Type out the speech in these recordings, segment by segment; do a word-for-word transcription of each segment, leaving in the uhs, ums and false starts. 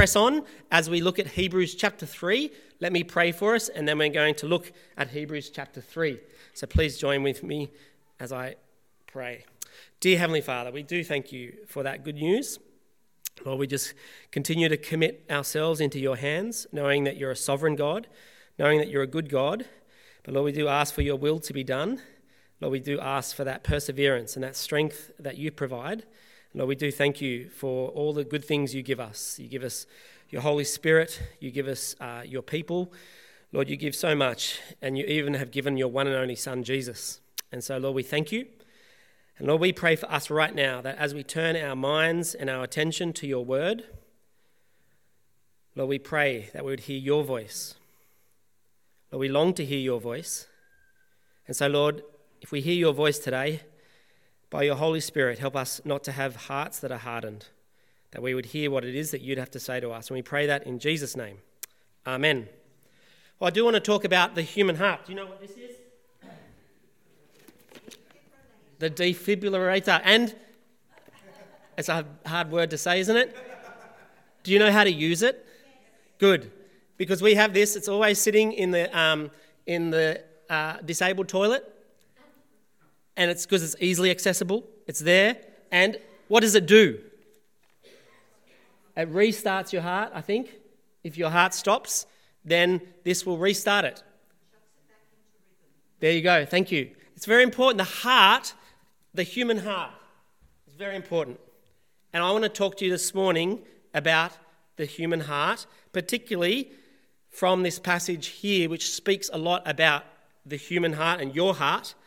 press on as we look at Hebrews chapter three. Let me pray for us, and then we're going to look at Hebrews chapter three. So please join with me as I pray. Dear Heavenly Father, we do thank you for that good news. Lord, we just continue to commit ourselves into your hands, knowing that you're a sovereign God, knowing that you're a good God. But Lord, we do ask for your will to be done. Lord, we do ask for that perseverance and that strength that you provide. Lord, we do thank you for all the good things you give us. You give us your Holy Spirit. You give us uh, your people. Lord, you give so much, and you even have given your one and only Son, Jesus. And so, Lord, we thank you. And Lord, we pray for us right now that as we turn our minds and our attention to your word, Lord, we pray that we would hear your voice. Lord, we long to hear your voice. And so, Lord, if we hear your voice today, by your Holy Spirit, help us not to have hearts that are hardened, that we would hear what it is that you'd have to say to us. And we pray that in Jesus' name. Amen. Well, I do want to talk about the human heart. Do you know what this is? The defibrillator. And it's a hard word to say, isn't it? Do you know how to use it? Good. Because we have this. It's always sitting in the um, in the uh, disabled toilet. And it's because it's easily accessible. It's there. And what does it do? It restarts your heart, I think. If your heart stops, then this will restart it. There you go. Thank you. It's very important. The heart, the human heart, is very important. And I want to talk to you this morning about the human heart, particularly from this passage here, which speaks a lot about the human heart and your heart.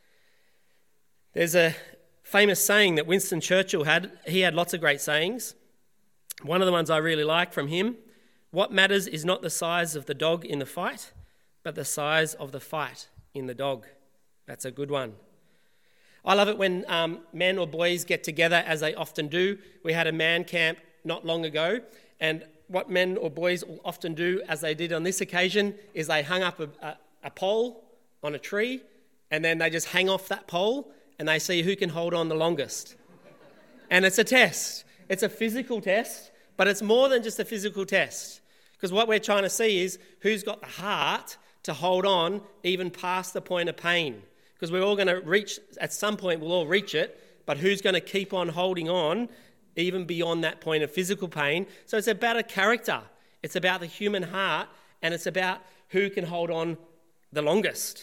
There's a famous saying that Winston Churchill had. He had lots of great sayings. One of the ones I really like from him: what matters is not the size of the dog in the fight, but the size of the fight in the dog. That's a good one. I love it when um, men or boys get together, as they often do. We had a man camp not long ago, and what men or boys will often do, as they did on this occasion, is they hung up a, a, a pole on a tree, and then they just hang off that pole, and they see who can hold on the longest. And it's a test. It's a physical test, but it's more than just a physical test. Because what we're trying to see is who's got the heart to hold on even past the point of pain. Because we're all going to reach, at some point we'll all reach it, but who's going to keep on holding on even beyond that point of physical pain? So it's about a character. It's about the human heart, and it's about who can hold on the longest.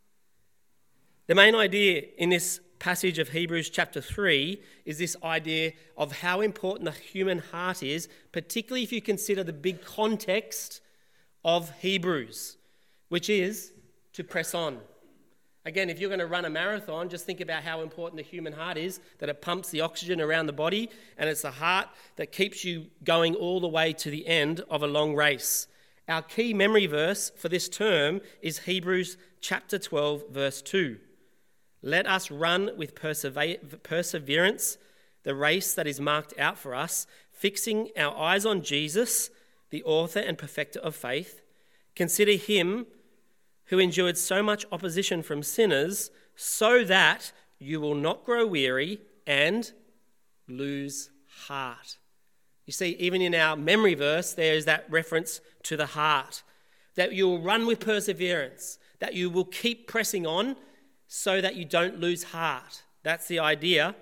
The main idea in this passage of Hebrews chapter three is this idea of how important the human heart is, particularly if you consider the big context of Hebrews, which is to press on. Again, if you're going to run a marathon, just think about how important the human heart is, that it pumps the oxygen around the body, and it's the heart that keeps you going all the way to the end of a long race. Our key memory verse for this term is Hebrews chapter twelve, verse two. Let us run with perseverance the race that is marked out for us, fixing our eyes on Jesus, the author and perfecter of faith. Consider him who endured so much opposition from sinners, so that you will not grow weary and lose heart. You see, even in our memory verse, there is that reference to the heart, that you will run with perseverance, that you will keep pressing on, so that you don't lose heart. That's the idea.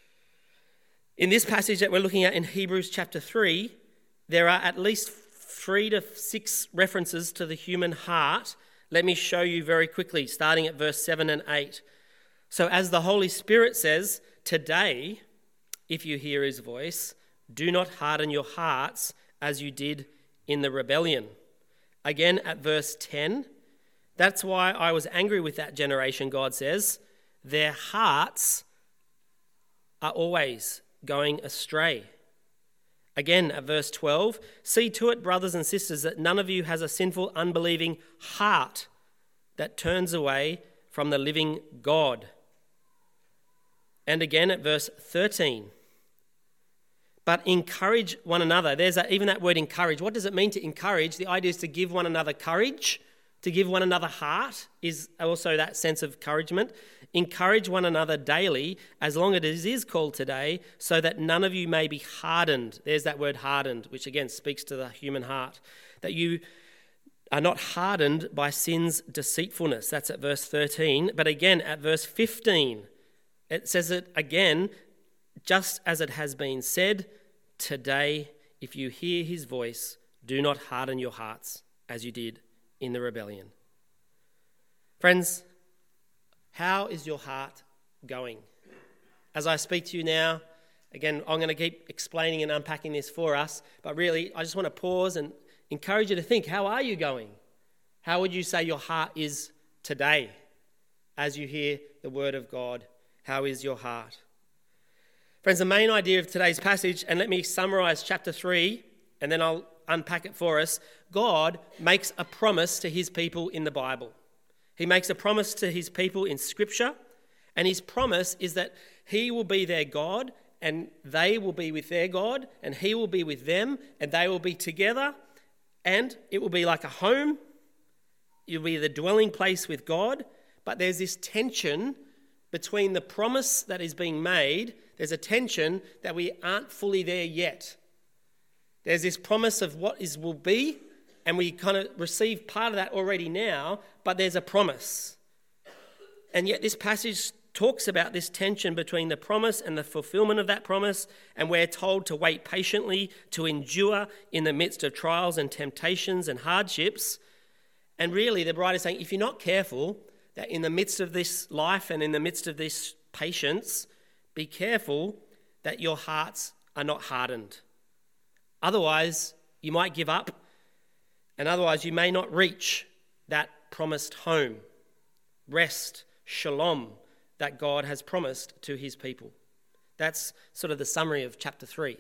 In this passage that we're looking at in Hebrews chapter three, there are at least three to six references to the human heart. Let me show you very quickly, starting at verse seven and eight. So as the Holy Spirit says, today, if you hear his voice, do not harden your hearts as you did in the rebellion. Again at verse ten, that's why I was angry with that generation, God says. Their hearts are always going astray. Again, at verse twelve, see to it, brothers and sisters, that none of you has a sinful, unbelieving heart that turns away from the living God. And again at verse thirteen, but encourage one another. There's that, even that word encourage. What does it mean to encourage? The idea is to give one another courage To give one another heart is also that sense of encouragement. Encourage one another daily, as long as it is called today, so that none of you may be hardened. There's that word hardened, which again speaks to the human heart. That you are not hardened by sin's deceitfulness. That's at verse thirteen. But again, at verse fifteen, it says it again, just as it has been said, today, if you hear his voice, do not harden your hearts as you did in the rebellion. Friends, how is your heart going? As I speak to you now, again, I'm going to keep explaining and unpacking this for us, but really, I just want to pause and encourage you to think, how are you going? How would you say your heart is today as you hear the word of God? How is your heart? Friends, the main idea of today's passage, and let me summarize chapter three, and then I'll unpack it for us. God makes a promise to his people in the Bible. He makes a promise to his people in Scripture, and his promise is that he will be their God, and they will be with their God, and he will be with them, and they will be together, and it will be like a home. It will be the dwelling place with God, but there's this tension between the promise that is being made. There's a tension that we aren't fully there yet. There's this promise of what is will be, and we kind of receive part of that already now, but there's a promise. And yet this passage talks about this tension between the promise and the fulfillment of that promise, and we're told to wait patiently, to endure in the midst of trials and temptations and hardships. And really, the writer is saying, if you're not careful, that in the midst of this life and in the midst of this patience, be careful that your hearts are not hardened. Otherwise, you might give up, and otherwise you may not reach that promised home, rest, shalom, that God has promised to his people. That's sort of the summary of chapter three.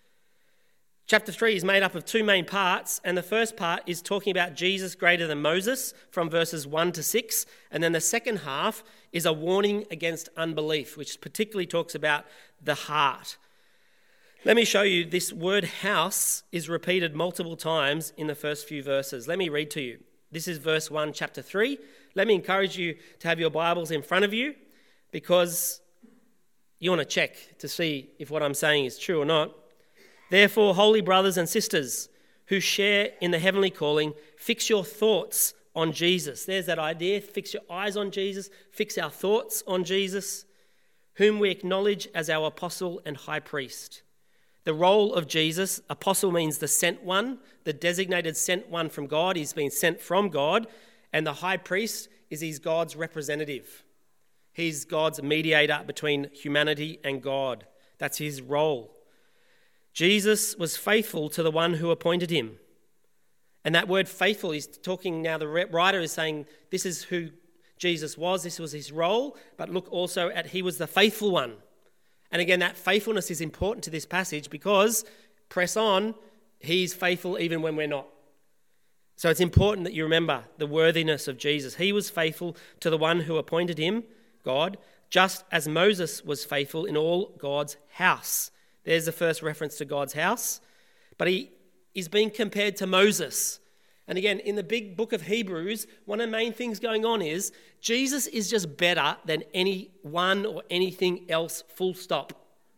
Chapter three is made up of two main parts, and the first part is talking about Jesus greater than Moses from verses one to six, and then the second half is a warning against unbelief, which particularly talks about the heart. Let me show you, this word house is repeated multiple times in the first few verses. Let me read to you. This is verse one, chapter three. Let me encourage you to have your Bibles in front of you, because you want to check to see if what I'm saying is true or not. Therefore, holy brothers and sisters who share in the heavenly calling, fix your thoughts on Jesus. There's that idea, fix your eyes on Jesus, fix our thoughts on Jesus, whom we acknowledge as our apostle and high priest. The role of Jesus, apostle means the sent one, the designated sent one from God. He's been sent from God, and the high priest is he's God's representative. He's God's mediator between humanity and God. That's his role. Jesus was faithful to the one who appointed him. And that word faithful, he's talking now, the writer is saying this is who Jesus was, this was his role, but look also at he was the faithful one. And again, that faithfulness is important to this passage because, press on, he's faithful even when we're not. So it's important that you remember the worthiness of Jesus. He was faithful to the one who appointed him, God, just as Moses was faithful in all God's house. There's the first reference to God's house. But he is being compared to Moses. And again, in the big book of Hebrews, one of the main things going on is Jesus is just better than anyone or anything else, full stop.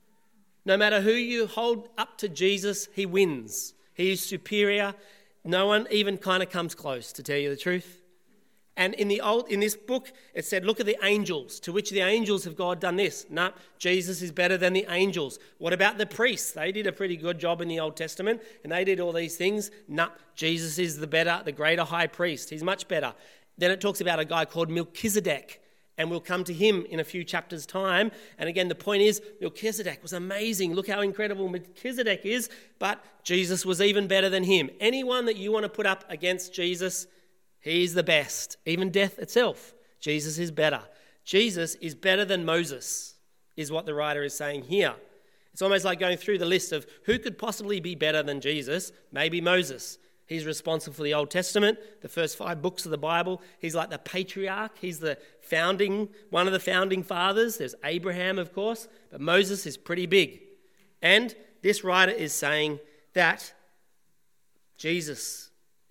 No matter who you hold up to Jesus, he wins. He is superior. No one even kind of comes close, to tell you the truth. And in the old, in this book, it said, look at the angels. To which the angels have God done this? No, Jesus is better than the angels. What about the priests? They did a pretty good job in the Old Testament, and they did all these things. No, Jesus is the better, the greater high priest. He's much better. Then it talks about a guy called Melchizedek, and we'll come to him in a few chapters' time. And again, the point is, Melchizedek was amazing. Look how incredible Melchizedek is, but Jesus was even better than him. Anyone that you want to put up against Jesus, he's the best. Even death itself, Jesus is better. Jesus is better than Moses, is what the writer is saying here. It's almost like going through the list of who could possibly be better than Jesus. Maybe Moses. He's responsible for the Old Testament, the first five books of the Bible. He's like the patriarch. He's the founding, one of the founding fathers. There's Abraham, of course, but Moses is pretty big. And this writer is saying that Jesus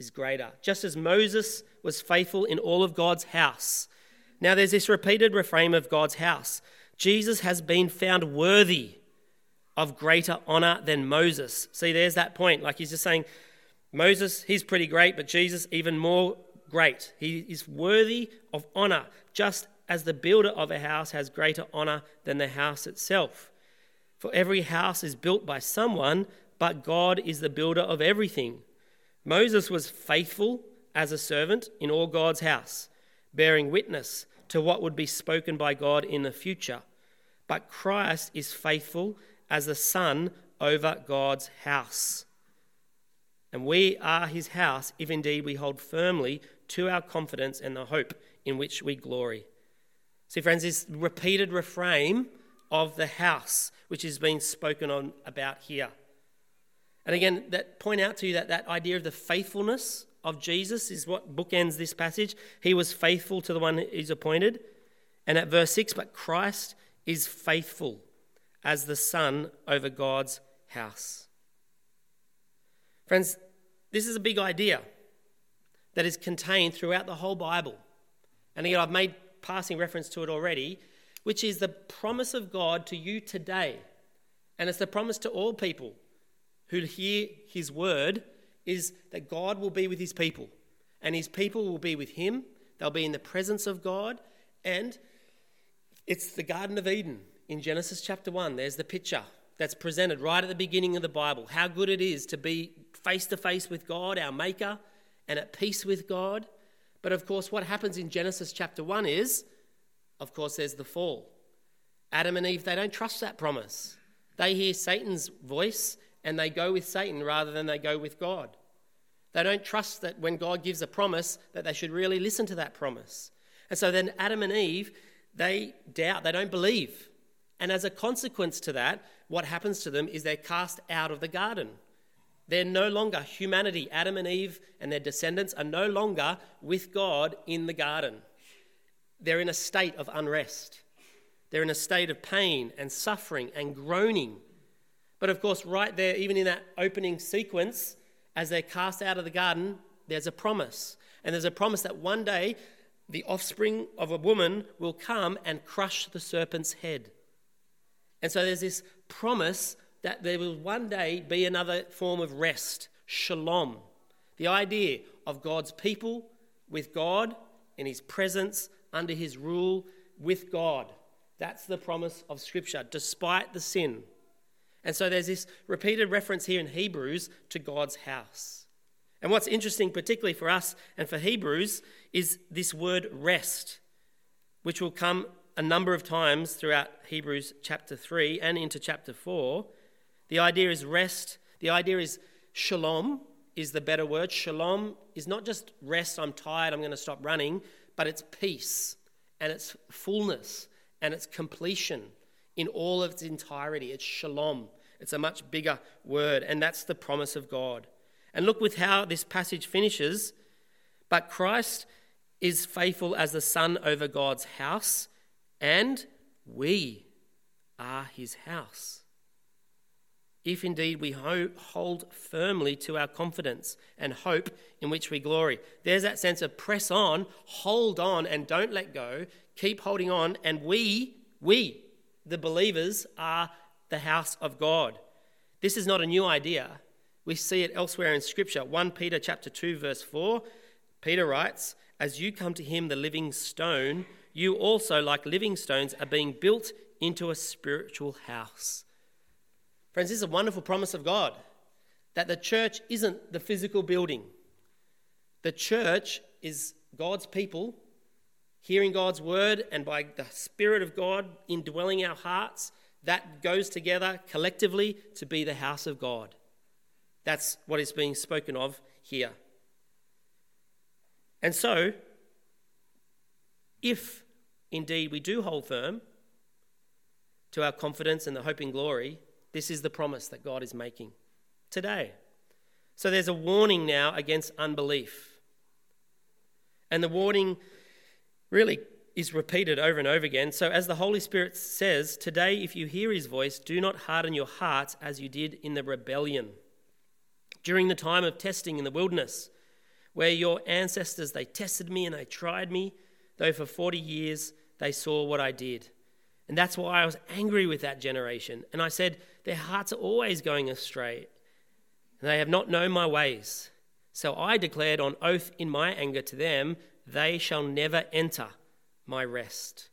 is greater. Just as Moses was faithful in all of God's house. Now there's this repeated refrain of God's house. Jesus has been found worthy of greater honor than Moses. See, there's that point. Like he's just saying, Moses, he's pretty great, but Jesus, even more great. He is worthy of honor, just as the builder of a house has greater honor than the house itself. For every house is built by someone, but God is the builder of everything. Moses was faithful as a servant in all God's house, bearing witness to what would be spoken by God in the future. But Christ is faithful as the Son over God's house. And we are his house if indeed we hold firmly to our confidence and the hope in which we glory. See, friends, this repeated refrain of the house, which is being spoken on about here. And again, that point out to you that that idea of the faithfulness of Jesus is what bookends this passage. He was faithful to the one he's appointed. And at verse six, but Christ is faithful as the Son over God's house. Friends, this is a big idea that is contained throughout the whole Bible. And again, I've made passing reference to it already, which is the promise of God to you today. And it's the promise to all people who hear his word, is that God will be with his people. And his people will be with him. They'll be in the presence of God. And it's the Garden of Eden in Genesis chapter one. There's the picture that's presented right at the beginning of the Bible. How good it is to be face to face with God, our maker, and at peace with God. But of course, what happens in Genesis chapter one is, of course, there's the fall. Adam and Eve, they don't trust that promise. They hear Satan's voice and they go with Satan rather than they go with God. They don't trust that when God gives a promise that they should really listen to that promise. And so then Adam and Eve, they doubt, they don't believe. And as a consequence to that, what happens to them is they're cast out of the garden. They're no longer, humanity, Adam and Eve and their descendants are no longer with God in the garden. They're in a state of unrest. They're in a state of pain and suffering and groaning. But of course, right there, even in that opening sequence, as they're cast out of the garden, there's a promise. And there's a promise that one day the offspring of a woman will come and crush the serpent's head. And so there's this promise that there will one day be another form of rest, shalom. The idea of God's people with God in his presence, under his rule, with God. That's the promise of Scripture, despite the sin. And so there's this repeated reference here in Hebrews to God's house. And what's interesting, particularly for us and for Hebrews, is this word rest, which will come a number of times throughout Hebrews chapter three and into chapter four. The idea is rest. The idea is shalom is the better word. Shalom is not just rest, I'm tired, I'm going to stop running, but it's peace and it's fullness and it's completion in all of its entirety. It's shalom. It's a much bigger word, and that's the promise of God. And look with how this passage finishes. But Christ is faithful as the Son over God's house, and we are his house. If indeed we ho- hold firmly to our confidence and hope in which we glory. There's that sense of press on, hold on, and don't let go. Keep holding on, and we, we, the believers, are the house of God. This is not a new idea. We see it elsewhere in Scripture. First Peter chapter two, verse four, Peter writes, as you come to him, the living stone, you also, like living stones, are being built into a spiritual house. Friends, this is a wonderful promise of God, that the church isn't the physical building. The church is God's people, hearing God's word, and by the Spirit of God indwelling our hearts, that goes together collectively to be the house of God. That's what is being spoken of here. And so, if indeed we do hold firm to our confidence and the hope in glory, this is the promise that God is making today. So there's a warning now against unbelief. And the warning really is repeated over and over again. So as the Holy Spirit says, today if you hear his voice, do not harden your hearts as you did in the rebellion during the time of testing in the wilderness, where your ancestors, they tested me and they tried me, though for forty years they saw what I did. And that's why I was angry with that generation. And I said, their hearts are always going astray, and they have not known my ways. So I declared on oath in my anger to them, they shall never enter my rest.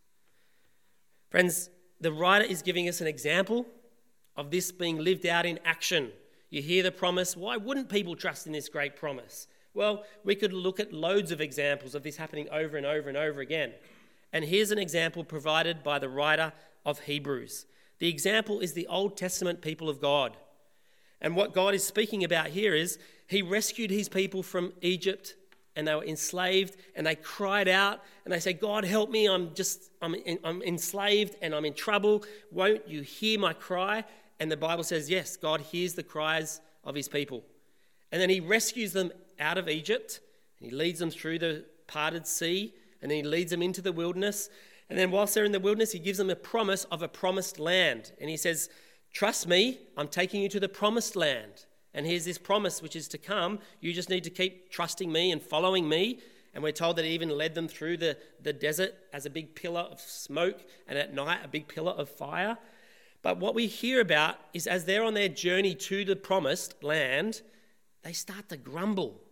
Friends, the writer is giving us an example of this being lived out in action. You hear the promise. Why wouldn't people trust in this great promise? Well, we could look at loads of examples of this happening over and over and over again. And here's an example provided by the writer of Hebrews. The example is the Old Testament people of God. And what God is speaking about here is he rescued his people from Egypt, and they were enslaved, and they cried out and they said, God, help me. I'm just, I'm, I'm enslaved and I'm in trouble. Won't you hear my cry? And the Bible says, yes, God hears the cries of his people. And then he rescues them out of Egypt, and he leads them through the parted sea, and then he leads them into the wilderness. And then whilst they're in the wilderness, he gives them a promise of a promised land. And he says, trust me, I'm taking you to the promised land. And here's this promise which is to come. You just need to keep trusting me and following me. And we're told that he even led them through the, the desert as a big pillar of smoke, and at night a big pillar of fire. But what we hear about is as they're on their journey to the promised land, they start to grumble.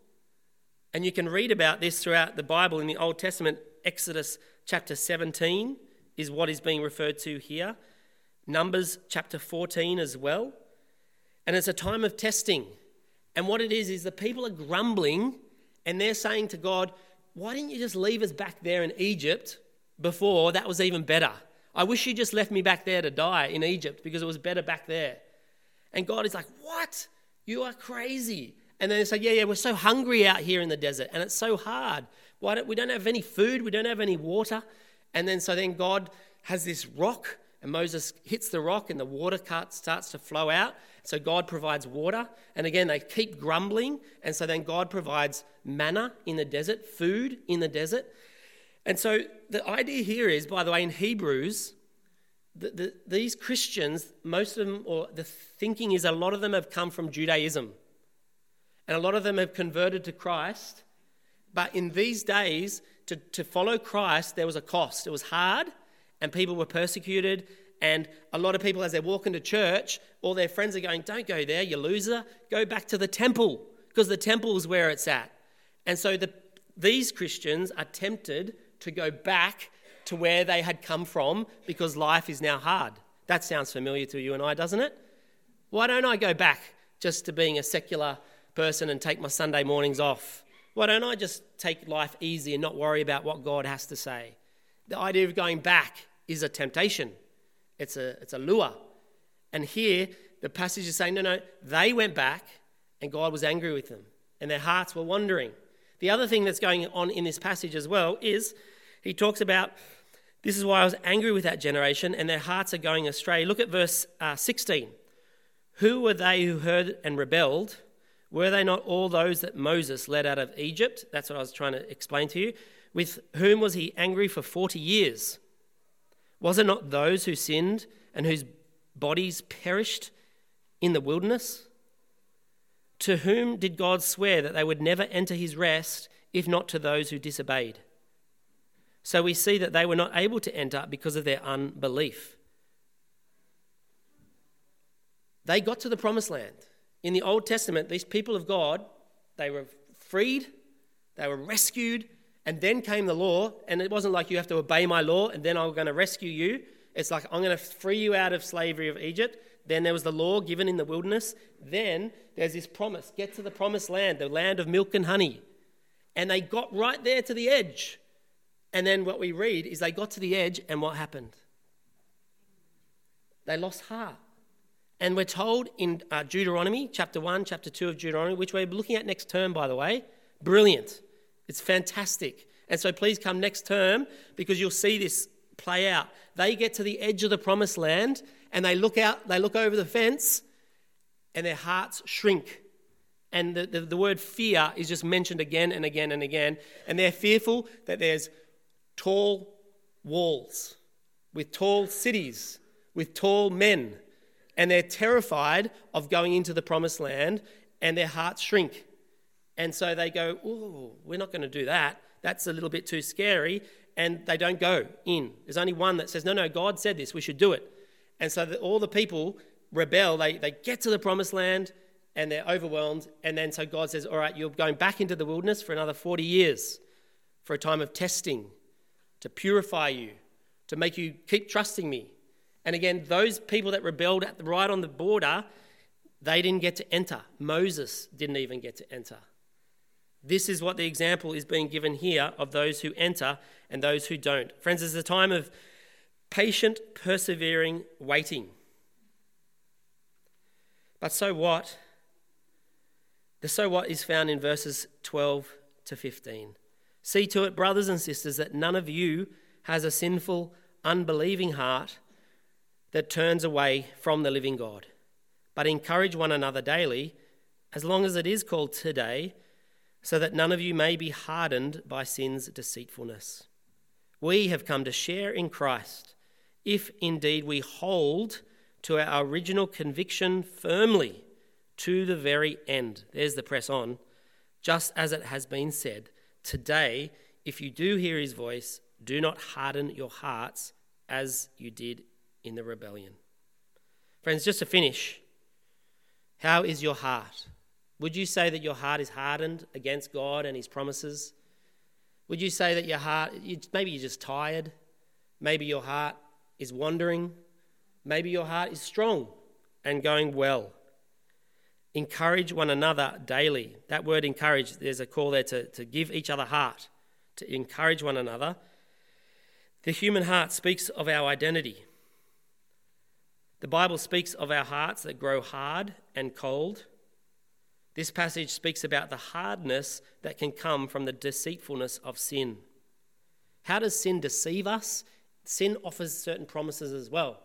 And you can read about this throughout the Bible in the Old Testament. Exodus chapter seventeen is what is being referred to here. Numbers chapter fourteen as well. And it's a time of testing. And what it is, is the people are grumbling and they're saying to God, why didn't you just leave us back there in Egypt before? That was even better. I wish you just left me back there to die in Egypt because it was better back there. And God is like, what? You are crazy. And then they say, yeah, yeah, we're so hungry out here in the desert and it's so hard. Why don't we don't have any food, we don't have any water. And then so then God has this rock, and Moses hits the rock and the water starts to flow out. So God provides water. And again, they keep grumbling. And so then God provides manna in the desert, food in the desert. And so the idea here is, by the way, in Hebrews, the, the, these Christians, most of them, or the thinking is a lot of them have come from Judaism. And a lot of them have converted to Christ. But in these days, to, to follow Christ, there was a cost. It was hard, and people were persecuted. And a lot of people, as they're walking to church, all their friends are going, don't go there, you loser. Go back to the temple, because the temple is where it's at. And so the, these Christians are tempted to go back to where they had come from because life is now hard. That sounds familiar to you and I, doesn't it? Why don't I go back just to being a secular person and take my Sunday mornings off? Why don't I just take life easy and not worry about what God has to say? The idea of going back is a temptation. It's a, it's a lure. And here, the passage is saying, no, no, they went back and God was angry with them and their hearts were wandering. The other thing that's going on in this passage as well is he talks about, this is why I was angry with that generation and their hearts are going astray. Look at verse uh, sixteen. Who were they who heard and rebelled? Were they not all those that Moses led out of Egypt? That's what I was trying to explain to you. With whom was he angry for forty years? Was it not those who sinned and whose bodies perished in the wilderness? To whom did God swear that they would never enter his rest, if not to those who disobeyed? So we see that they were not able to enter because of their unbelief. They got to the promised land. In the Old Testament, these people of God, they were freed, they were rescued, and then came the law. And it wasn't like you have to obey my law and then I'm going to rescue you. It's like I'm going to free you out of slavery of Egypt. Then there was the law given in the wilderness. Then there's this promise, get to the promised land, the land of milk and honey. And they got right there to the edge. And then what we read is they got to the edge and what happened? They lost heart. And we're told in uh, Deuteronomy, chapter one, chapter two of Deuteronomy, which we're looking at next term, by the way. Brilliant. It's fantastic. And so please come next term because you'll see this play out. They get to the edge of the promised land and they look out, they look over the fence and their hearts shrink. And the, the, the word fear is just mentioned again and again and again. And they're fearful that there's tall walls with tall cities, with tall men. And they're terrified of going into the promised land and their hearts shrink. And so they go, oh, we're not going to do that. That's a little bit too scary. And they don't go in. There's only one that says, no, no, God said this, we should do it. And so the, all the people rebel. They, they get to the promised land and they're overwhelmed. And then so God says, all right, you're going back into the wilderness for another forty years for a time of testing, to purify you, to make you keep trusting me. And again, those people that rebelled at the, right on the border, they didn't get to enter. Moses didn't even get to enter. This is what the example is being given here of those who enter and those who don't. Friends, it's a time of patient, persevering waiting. But so what? The so what is found in verses twelve to fifteen. See to it, brothers and sisters, that none of you has a sinful, unbelieving heart that turns away from the living God. But encourage one another daily, as long as it is called today, so that none of you may be hardened by sin's deceitfulness. We have come to share in Christ, if indeed we hold to our original conviction firmly to the very end. There's the press on. Just as it has been said, today, if you do hear his voice, do not harden your hearts as you did in the rebellion. Friends, just to finish, how is your heart? Would you say that your heart is hardened against God and his promises? Would you say that your heart, maybe you're just tired? Maybe your heart is wandering? Maybe your heart is strong and going well? Encourage one another daily. That word encourage, there's a call there to, to give each other heart, to encourage one another. The human heart speaks of our identity. The Bible speaks of our hearts that grow hard and cold. This passage speaks about the hardness that can come from the deceitfulness of sin. How does sin deceive us? Sin offers certain promises as well.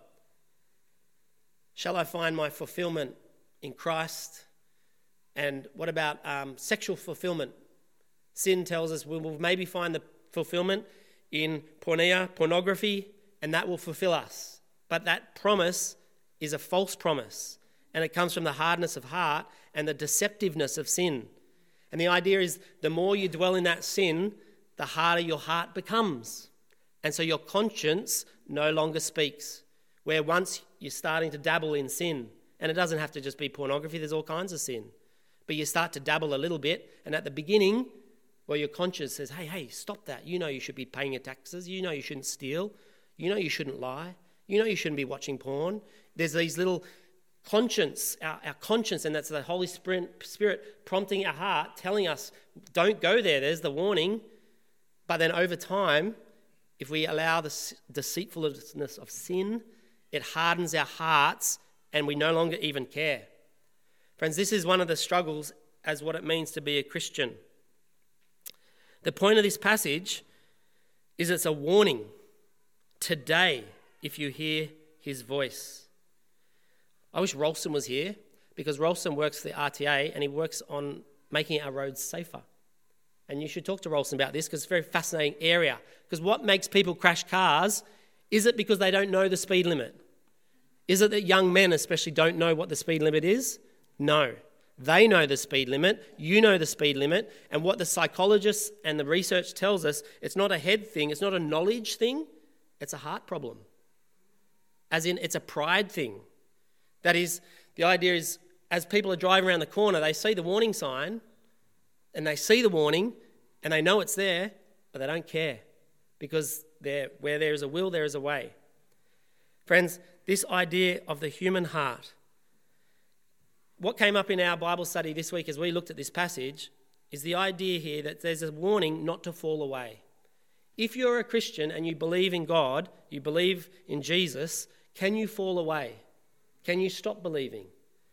Shall I find my fulfillment in Christ? And what about um, sexual fulfillment? Sin tells us we will maybe find the fulfillment in porneia, pornography, and that will fulfill us. But that promise is a false promise, and it comes from the hardness of heart and the deceptiveness of sin. And the idea is the more you dwell in that sin, the harder your heart becomes. And so your conscience no longer speaks. Where once you're starting to dabble in sin, and it doesn't have to just be pornography, there's all kinds of sin. But you start to dabble a little bit, and at the beginning, well, your conscience says, hey, hey, stop that. You know you should be paying your taxes. You know you shouldn't steal. You know you shouldn't lie. You know you shouldn't be watching porn. There's these little conscience, our, our conscience, and that's the Holy Spirit, Spirit prompting our heart, telling us, don't go there. There's the warning. But then over time, if we allow the deceitfulness of sin, it hardens our hearts and we no longer even care. Friends, this is one of the struggles as what it means to be a Christian. The point of this passage is it's a warning. Today, if you hear his voice. I wish Rolston was here, because Rolston works for the R T A and he works on making our roads safer. And you should talk to Rolston about this, because it's a very fascinating area. Because what makes people crash cars, is it because they don't know the speed limit? Is it that young men especially don't know what the speed limit is? No. They know the speed limit, you know the speed limit, and what the psychologists and the research tells us, it's not a head thing, it's not a knowledge thing, it's a heart problem. As in, it's a pride thing. That is, the idea is, as people are driving around the corner, they see the warning sign, and they see the warning, and they know it's there, but they don't care, because there, where there is a will, there is a way. Friends, this idea of the human heart, what came up in our Bible study this week as we looked at this passage is the idea here that there's a warning not to fall away. If you're a Christian and you believe in God, you believe in Jesus, can you fall away? Can you stop believing?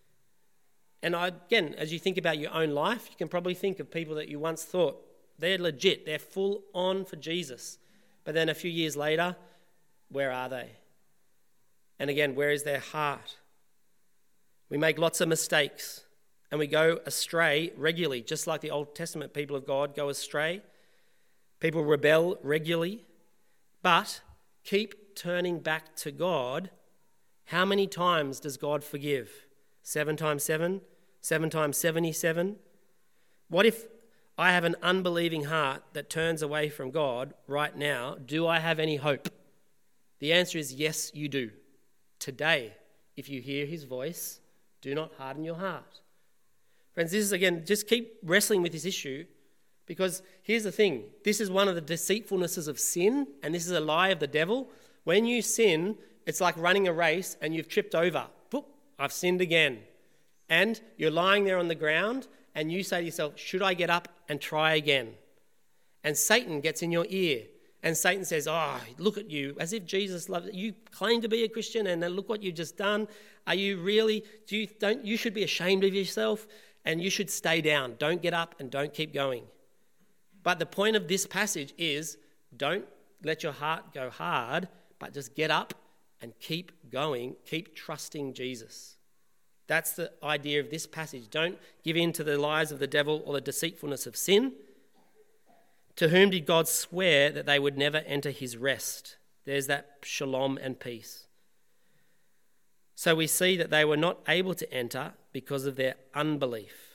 And I, again, as you think about your own life, you can probably think of people that you once thought, they're legit, they're full on for Jesus. But then a few years later, where are they? And again, where is their heart? We make lots of mistakes and we go astray regularly, just like the Old Testament people of God go astray. People rebel regularly, but keep turning back to God. How many times does God forgive? Seven times seven? Seven times seventy-seven? What if I have an unbelieving heart that turns away from God right now? Do I have any hope? The answer is yes, you do. Today, if you hear his voice, do not harden your heart. Friends, this is, again, just keep wrestling with this issue, because here's the thing. This is one of the deceitfulnesses of sin, and this is a lie of the devil. When you sin, it's like running a race and you've tripped over. Boop, I've sinned again. And you're lying there on the ground and you say to yourself, should I get up and try again? And Satan gets in your ear and Satan says, oh, look at you, as if Jesus loves you. You claim to be a Christian and then look what you've just done. Are you really, do you, don't, you should be ashamed of yourself and you should stay down. Don't get up and don't keep going. But the point of this passage is don't let your heart go hard, but just get up and keep going, keep trusting Jesus. That's the idea of this passage. Don't give in to the lies of the devil or the deceitfulness of sin. To whom did God swear that they would never enter his rest? There's that shalom and peace. So we see that they were not able to enter because of their unbelief.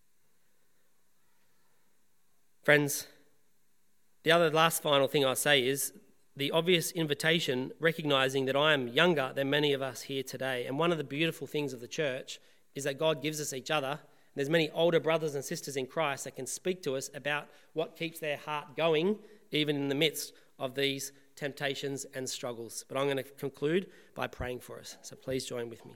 Friends, the other last final thing I'll say is the obvious invitation, recognising that I am younger than many of us here today. And one of the beautiful things of the church is that God gives us each other. There's many older brothers and sisters in Christ that can speak to us about what keeps their heart going, even in the midst of these temptations and struggles. But I'm going to conclude by praying for us. So please join with me.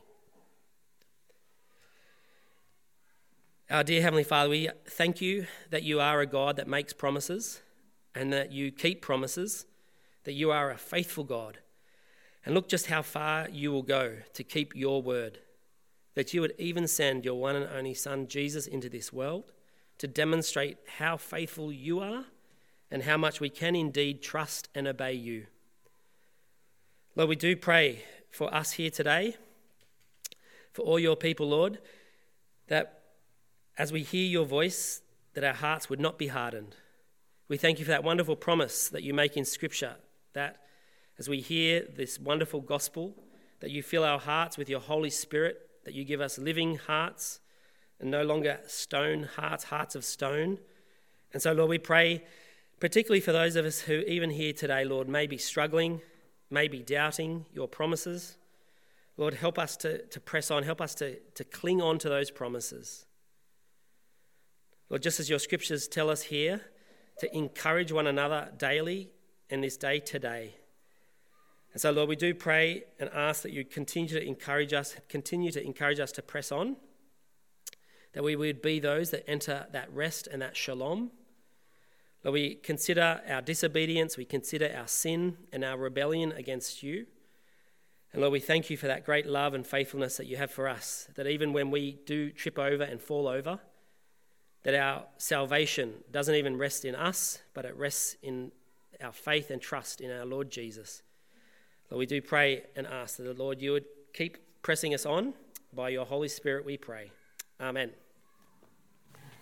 Our dear Heavenly Father, we thank you that you are a God that makes promises and that you keep promises, that you are a faithful God. And look just how far you will go to keep your word, that you would even send your one and only Son, Jesus, into this world to demonstrate how faithful you are and how much we can indeed trust and obey you. Lord, we do pray for us here today, for all your people, Lord, that as we hear your voice, that our hearts would not be hardened. We thank you for that wonderful promise that you make in Scripture, that as we hear this wonderful gospel, that you fill our hearts with your Holy Spirit, that you give us living hearts and no longer stone hearts, hearts of stone. And so, Lord, we pray particularly for those of us who even here today, Lord, may be struggling, may be doubting your promises. Lord, help us to, to press on, help us to, to cling on to those promises. Lord, just as your scriptures tell us here, to encourage one another daily in this day today. And so, Lord, we do pray and ask that you continue to encourage us, continue to encourage us to press on, that we would be those that enter that rest and that shalom. Lord, we consider our disobedience, we consider our sin and our rebellion against you. And Lord, we thank you for that great love and faithfulness that you have for us, that even when we do trip over and fall over, that our salvation doesn't even rest in us, but it rests in our faith and trust in our Lord Jesus. Lord, we do pray and ask that the Lord, you would keep pressing us on. By your Holy Spirit we pray. Amen.